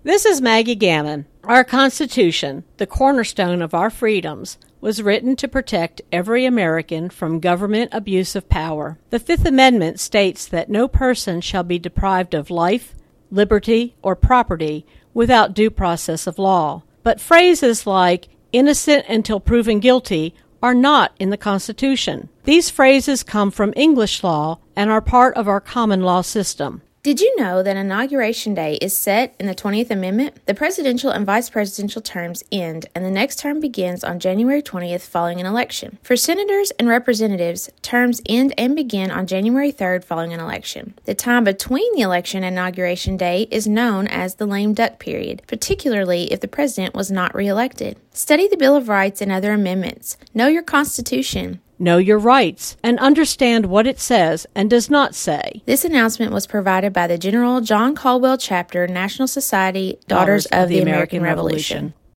This is Maggie Gammon. Our Constitution, the cornerstone of our freedoms, was written to protect every American from government abuse of power. The Fifth Amendment states that no person shall be deprived of life, liberty, or property without due process of law. But phrases like innocent until proven guilty are not in the Constitution. These phrases come from English law and are part of our common law system. Did you know that Inauguration Day is set in the 20th Amendment? The presidential and vice presidential terms end, and the next term begins on January 20th following an election. For senators and representatives, terms end and begin on January 3rd following an election. The time between the election and Inauguration Day is known as the lame duck period, particularly if the president was not reelected. Study the Bill of Rights and other amendments. Know your Constitution. Know your rights and understand what it says and does not say. This announcement was provided by the General John Caldwell Chapter, National Society, Daughters of the American Revolution.